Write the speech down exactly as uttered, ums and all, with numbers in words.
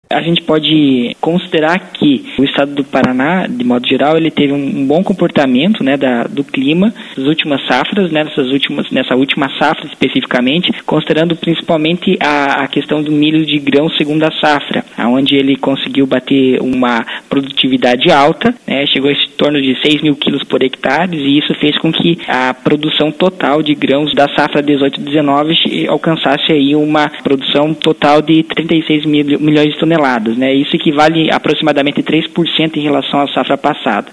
A gente pode considerar que o estado do Paraná, de modo geral, ele teve um bom comportamento, né, da, do clima nas últimas safras, né, nessas últimas, nessa última safra especificamente, considerando principalmente a, a questão do milho de grão segunda safra, onde ele conseguiu bater uma produtividade alta, né, chegou a em torno de seis mil quilos por hectare, e isso fez com que a produção total de grãos da safra dezoito dezenove alcançasse aí uma produção total de trinta e seis milhões de toneladas. Né? Isso equivale a aproximadamente três por cento em relação à safra passada.